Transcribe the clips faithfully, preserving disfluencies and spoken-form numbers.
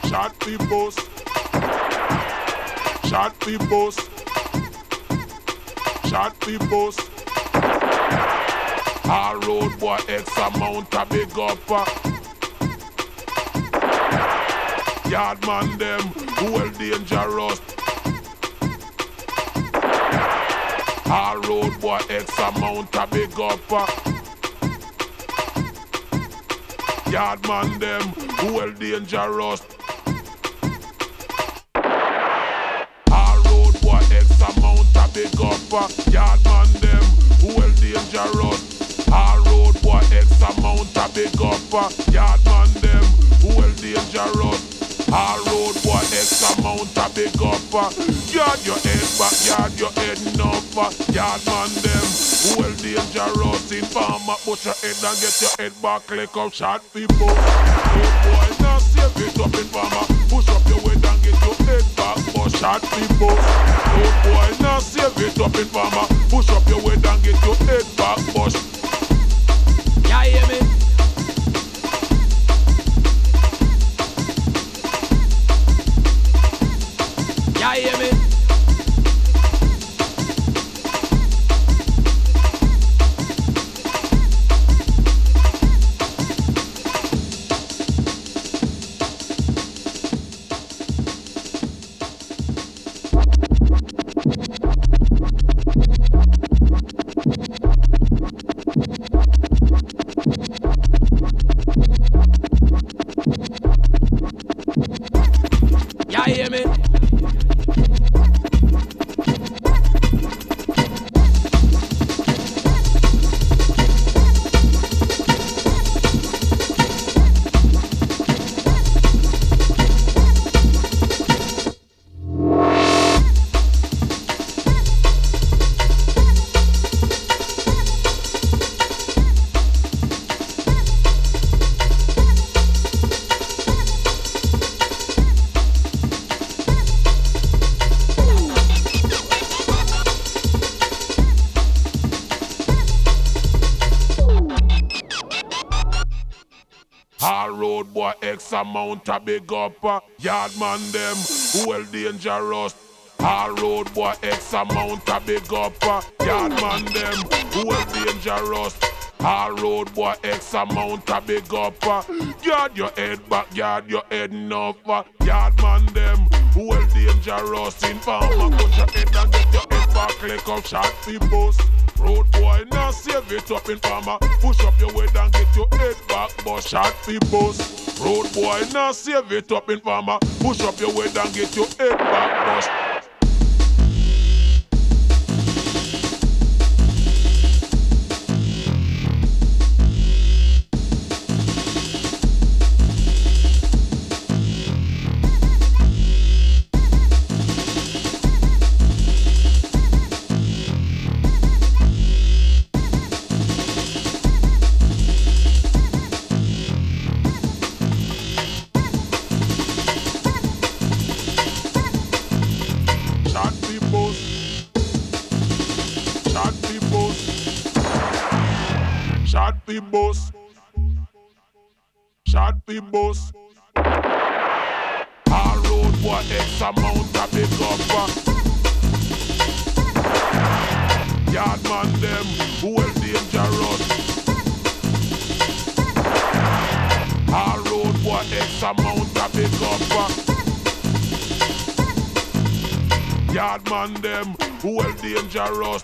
Shot fi bust. Shot fi bust. Shot fi bust. All road boy X amount a big up. uh. Yard man them well dangerous. All road boy X amount a big up. uh. Yard man them well dangerous. All road boy X amount a big up. uh. Yard man them well dangerous. All road boy X amount a big up. uh. Yard man them well dangerous. All road boy X amount a big up. uh. Yard your head back, yard your head enough. uh. Yard man them well dangerous. Informer push your head and get your head back. Click up shot people. Road boy now save it up. Informer push up your head and get your head back. But shot people. Road boy now save it up. Informer push up your head and get your head back. But yeah, hear me? Yeah, hear me? Yeah, hear me? all road boy X amount a big up. uh. Yard man them well dangerous. All road boy X amount a big up. uh. Yard man them well dangerous. All road boy X amount a big up. uh. Yard your head back, yard your head enough. uh. Yard man them well dangerous. Informer put your head and get your head back. Click up shot fi bust. Road boy now save it up. Informer push up your head and get your head back. But shot fi bust. Road boy now save it up. Informer push up your head and get your head back. Bust. Shot fi bust. Shot fi bust. All road boy X amount a big up. uh. Yard man them well dangerous. All road boy X amount a big up. uh. Yard man them well dangerous.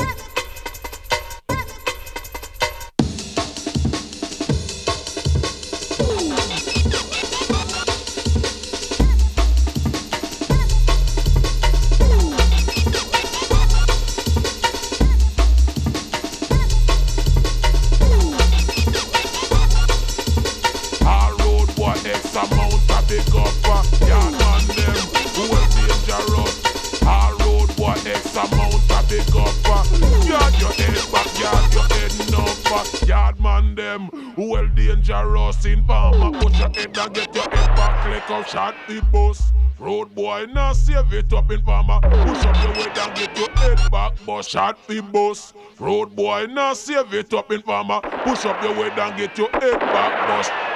Yard man them well dangerous. Informer put your head and get your head back. Click up shot fi bust. Road boy now save it up. Informer push up your head and get your head back. But shot fi bust. Road boy now save it up. Informer push up your head and get your head back. Bust.